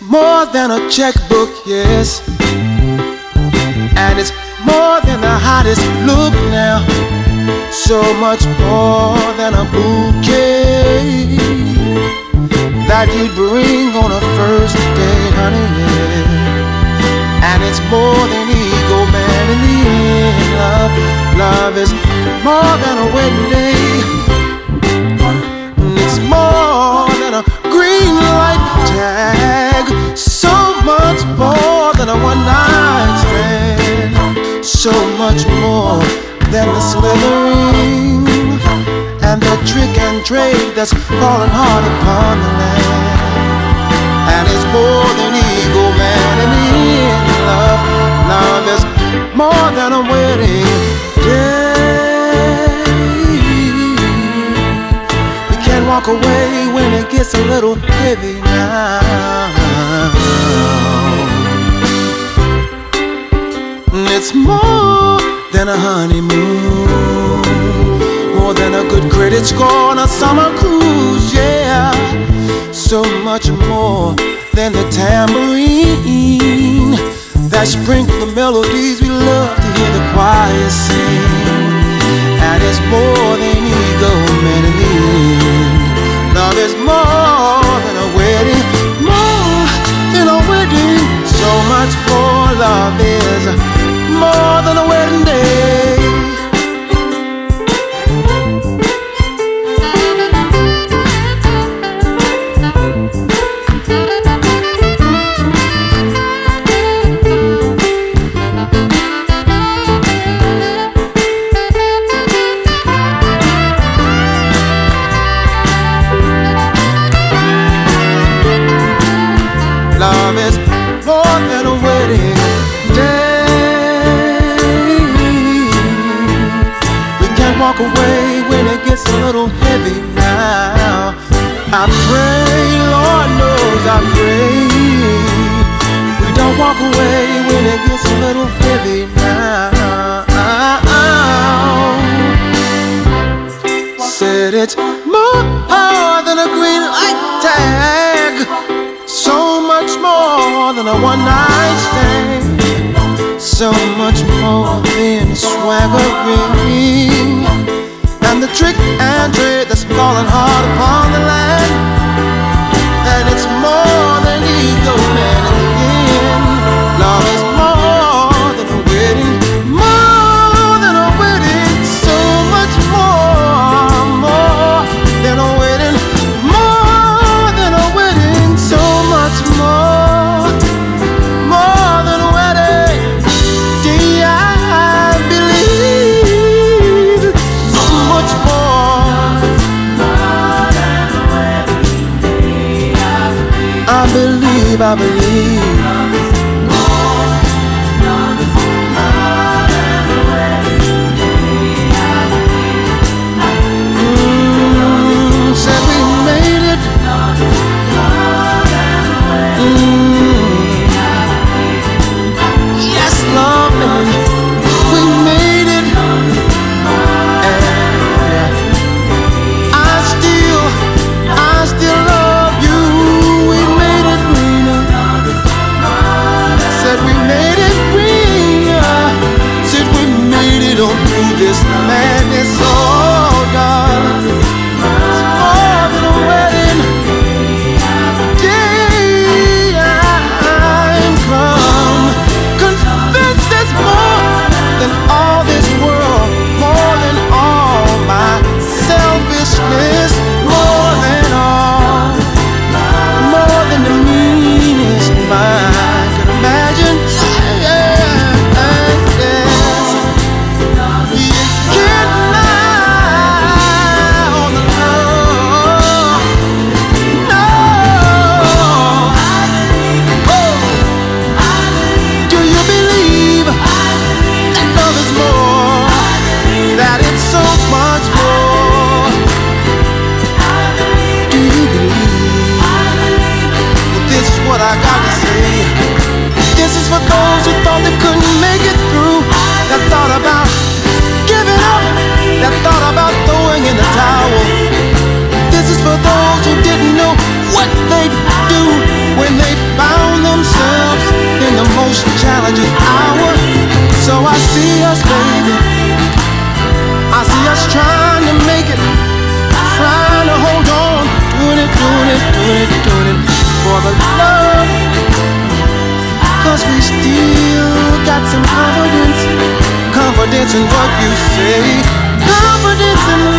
more than a checkbook, yes. And it's more than the hottest look now. So much more than a bouquet that you'd bring on a first date, honey, yeah. And it's more than ego, man, in the end. Love is more than a wedding day. It's more than a green light tag. So much more than a one-night stand. So much more than the slithering and the trick and trade that's falling hard upon the land. And it's more than ego, man, in the end. Love is more than a wedding day. You can't walk away when it gets a little heavy now. It's more than a honeymoon, more than a good credit score on a summer cruise, yeah. So much more than the tambourine that sprinkle the melodies we love to hear the choir sing. And it's more than ego, man, in the end. Love is more than a wedding, more than a wedding. So much more. Love is more than a wedding day. Love is more than a wedding day. We can't walk away when it gets a little heavy now. I pray, Lord knows I pray, we don't walk away when it gets a little heavy now. Said it's more than a green light tag. So much more than a one-night stand. So much more than swaggering and the trick and trade that's falling hard upon the land. And it's more than ego, man, in the end. Love is more than a wedding, more than a wedding. So much more than a wedding, more than a wedding. So much more than a wedding. Do I believe so much more doing it for the love. 'Cause we still got some confidence in what you say. Confidence in